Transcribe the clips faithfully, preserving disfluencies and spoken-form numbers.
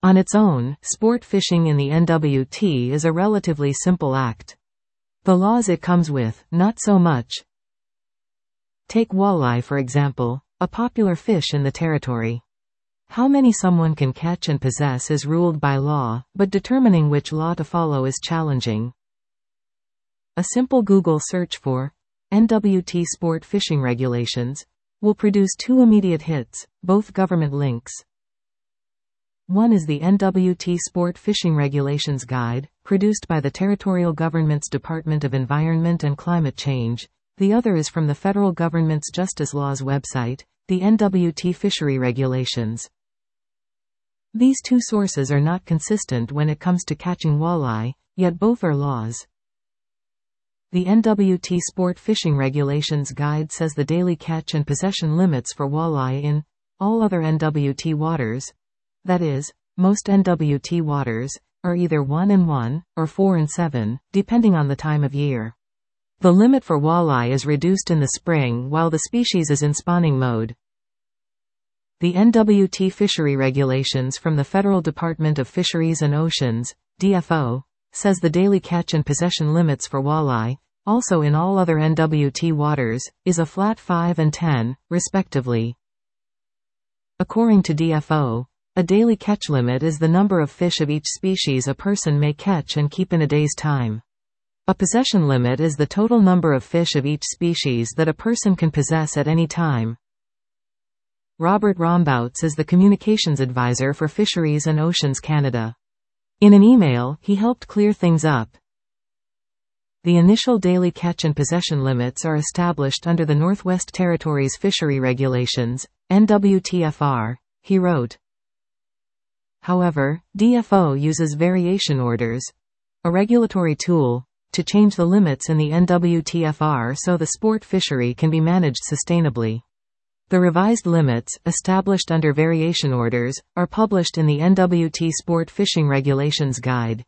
On its own, sport fishing in the N W T is a relatively simple act. The laws it comes with, not so much. Take walleye for example, a popular fish in the territory. How many someone can catch and possess is ruled by law, but determining which law to follow is challenging. A simple Google search for N W T sport fishing regulations will produce two immediate hits, both government links. One is the N W T Sport Fishing Regulations Guide, produced by the Territorial Government's Department of Environment and Climate Change. The other is from the federal government's Justice Laws website, the N W T Fishery Regulations. These two sources are not consistent when it comes to catching walleye, yet both are laws. The N W T Sport Fishing Regulations Guide says the daily catch and possession limits for walleye in all other N W T waters, that is, most N W T waters, are either one and one, or four and seven, depending on the time of year. The limit for walleye is reduced in the spring while the species is in spawning mode. The N W T Fishery Regulations from the Federal Department of Fisheries and Oceans, D F O, says the daily catch and possession limits for walleye, also in all other N W T waters, is a flat five and ten, respectively. According to D F O, a daily catch limit is the number of fish of each species a person may catch and keep in a day's time. A possession limit is the total number of fish of each species that a person can possess at any time. Robert Rombouts is the communications advisor for Fisheries and Oceans Canada. In an email, he helped clear things up. The initial daily catch and possession limits are established under the Northwest Territories Fishery Regulations, N W T F R, he wrote. However, D F O uses variation orders, a regulatory tool, to change the limits in the N W T F R so the sport fishery can be managed sustainably. The revised limits, established under variation orders, are published in the N W T Sport Fishing Regulations Guide.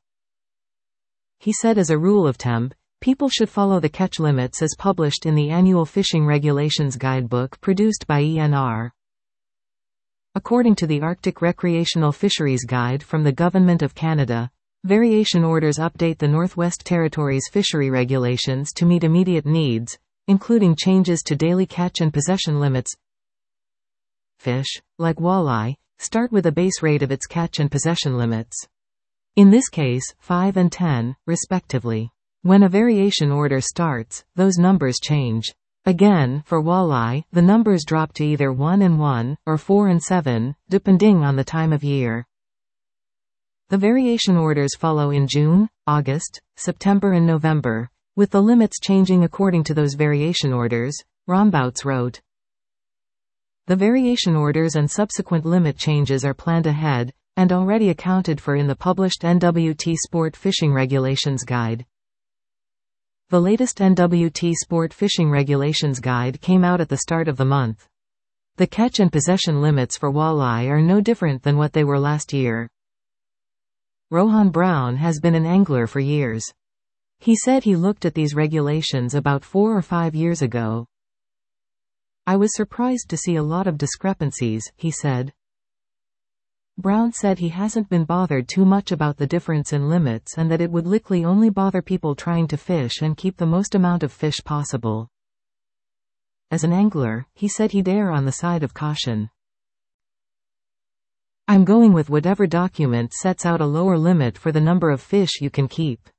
He said as a rule of thumb, people should follow the catch limits as published in the Annual Fishing Regulations Guidebook produced by E N R. According to the Arctic Recreational Fisheries Guide from the Government of Canada, variation orders update the Northwest Territories fishery regulations to meet immediate needs, including changes to daily catch and possession limits. Fish, like walleye, start with a base rate of its catch and possession limits. In this case, five and ten, respectively. When a variation order starts, those numbers change. Again, for walleye, the numbers drop to either one and one, or four and seven, depending on the time of year. The variation orders follow in June, August, September and November, with the limits changing according to those variation orders, Rombouts wrote. The variation orders and subsequent limit changes are planned ahead, and already accounted for in the published N W T Sport Fishing Regulations Guide. The latest N W T Sport Fishing Regulations Guide came out at the start of the month. The catch and possession limits for walleye are no different than what they were last year. Rohan Brown has been an angler for years. He said he looked at these regulations about four or five years ago. I was surprised to see a lot of discrepancies, he said. Brown said he hasn't been bothered too much about the difference in limits and that it would likely only bother people trying to fish and keep the most amount of fish possible. As an angler, he said he'd err on the side of caution. I'm going with whatever document sets out a lower limit for the number of fish you can keep.